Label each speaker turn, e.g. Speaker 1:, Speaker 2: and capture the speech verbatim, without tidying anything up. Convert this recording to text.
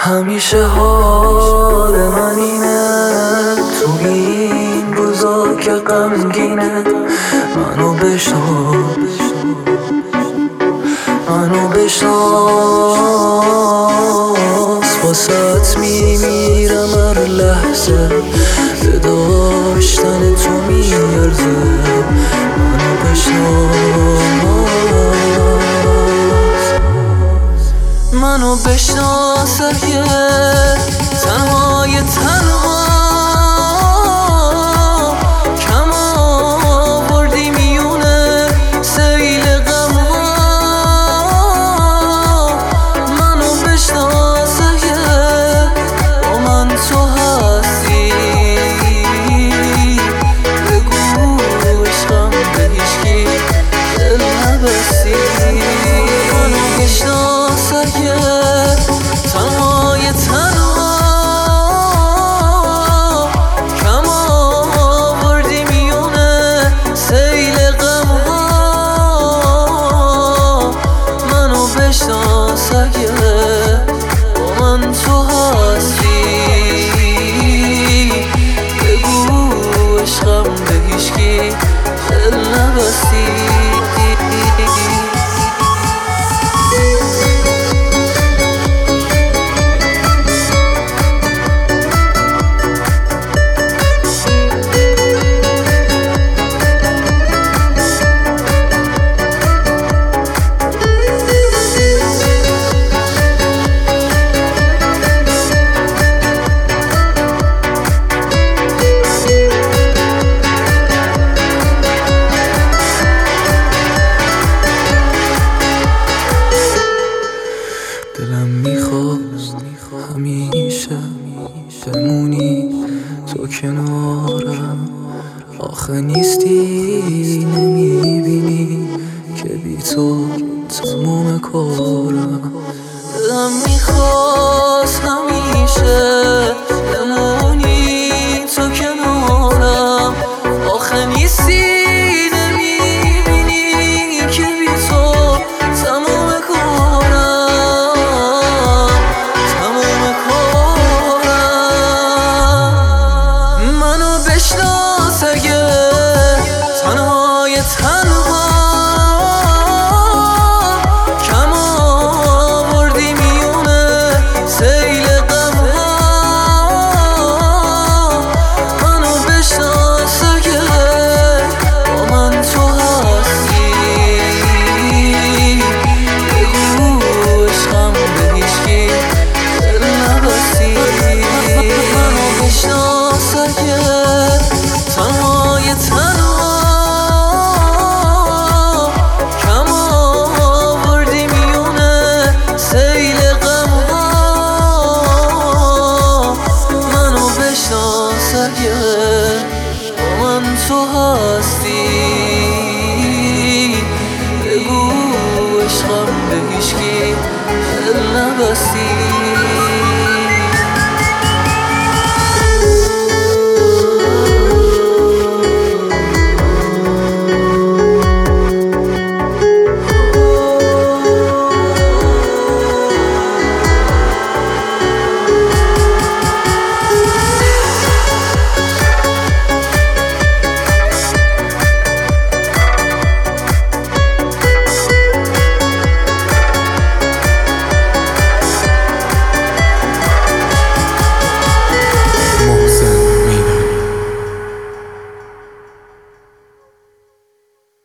Speaker 1: همیشه حال من اینه تو این روزا که غمگینه. منو بشناس منو بشناس واسط میمیرم هر لحظه، به داشتن تو میارزه. منو بشناس منو بشناس اگه تنهای تنها کم آوردی میونه سیل غمها. منو بشناس اگه با من تو هستی، بگو عشقم به هیچکی دل نبستی. منو بشناس اگه تنهای تنها کم آوردی میونه سیل غمها. منو بشناس اگه با من تو هستی، بگو عشقم به هیچکی دل نبستی. دلم میخواست همیشه بمونی تو کنارم، آخه نیستی نمیبینی که بی تو تموم کارم. دلم میخواست همیشه بمونی تو کنارم، آخه نیستی نمیبینی که بی تو تموم کارم تموم کارم. منو بشناس اگه تنهای تنها کم آوردی میونه سیل غمها. منو بشناس اگه با من تو هستی، بگو عشقم به هیچکی دل نبستی. منو بشناس اگه تنهای تنها کم آوردی میونه سیل غمها. منو بشناس اگه با من تو هستی، بگو عشقم به هیچکی دل نبستی.